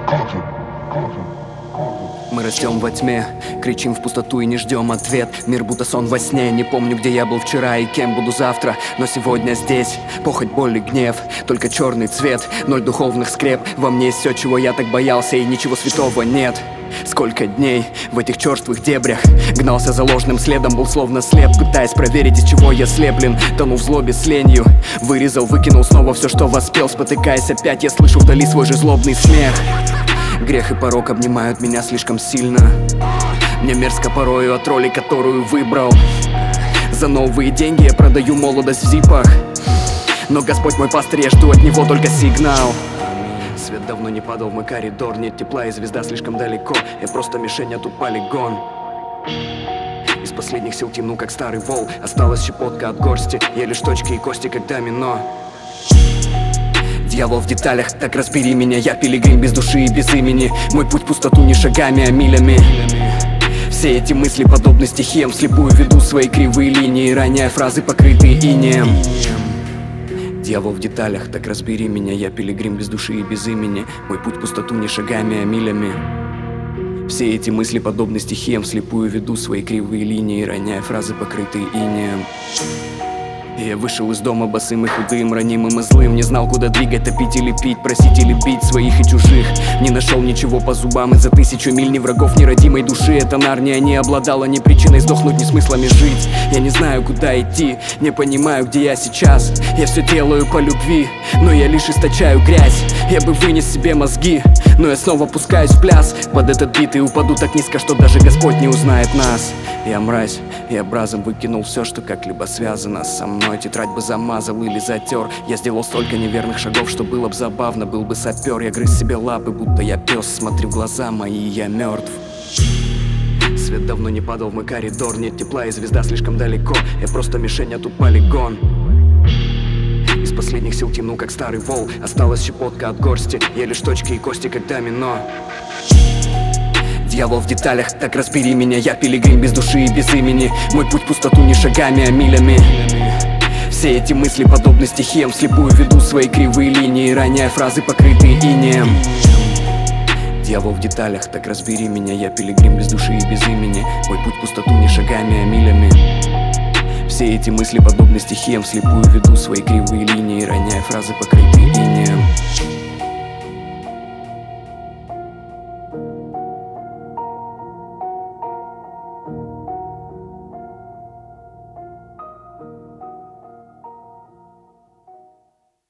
Мы растем во тьме, кричим в пустоту и не ждем ответ. Мир будто сон во сне, не помню, где я был вчера и кем буду завтра. Но сегодня здесь похоть, боль и гнев, только черный цвет, ноль духовных скреп. Во мне есть все, чего я так боялся, и ничего святого нет. Сколько дней в этих черствых дебрях гнался за ложным следом, был словно слеп, пытаясь проверить, из чего я слеплен. Тону в злобе с ленью, вырезал, выкинул снова все, что воспел. Спотыкаясь опять, я слышу вдали свой же злобный смех. Грех и порок обнимают меня слишком сильно. Мне мерзко порою от роли, которую выбрал. За новые деньги я продаю молодость в зипах. Но Господь мой пастырь, я жду от него только сигнал. Свет давно не падал в мой коридор, нет тепла и звезда слишком далеко. Я просто мишень, а тут полигон. Из последних сил тяну, как старый вол. Осталась щепотка от горсти, я лишь точки и кости, как домино. Дьявол в деталях, так разбери меня. Я пилигрим без души и без имени. Мой путь в пустоту не шагами, а милями. Все эти мысли подобны стихиям, вслепую веду свои кривые линии, роняя фразы, покрытые инеем. Дьявол в деталях, так разбери меня. Я пилигрим без души и без имени. Мой путь в пустоту не шагами, а милями. Все эти мысли подобны стихиям, вслепую веду свои кривые линии, роняя фразы, покрытые инеем. Я вышел из дома босым и худым, ранимым и злым. Не знал, куда двигать, топить или пить, просить или бить своих и чужих. Не нашел ничего по зубам, и за 1000 миль ни врагов, ни родимой души. Эта Нарния не обладала ни причиной сдохнуть, ни смыслами жить. Я не знаю, куда идти, не понимаю, где я сейчас. Я все делаю по любви, но я лишь источаю грязь. Я бы вынес себе мозги, но я снова пускаюсь в пляс под этот бит и упаду так низко, что даже Господь не узнает нас. Я мразь, и образом выкинул все, что как-либо связано со мной. Тетрадь бы замазал или затер. Я сделал столько неверных шагов, что было бы забавно, был бы сапер. Я грыз себе лапы, будто я пес. Смотри в глаза мои, я мертв. Свет давно не падал в мой коридор, нет тепла и звезда слишком далеко. Я просто мишень, а тут полигон. Из последних сил тяну, как старый вол. Осталась щепотка от горсти, я лишь точки и кости, как домино. Дьявол в деталях, так разбери меня. Я пилигрим без души и без имени. Мой путь в пустоту не шагами, а милями. Все эти мысли подобны стихиям, вслепую веду свои кривые линии, роняя фразы, покрытые инеем. Дьявол в деталях, так разбери меня. Я пилигрим без души и без имени. Мой путь в пустоту не шагами, а милями. Все эти мысли подобны стихиям, вслепую веду свои кривые линии, роняя фразы, покрытые инеем.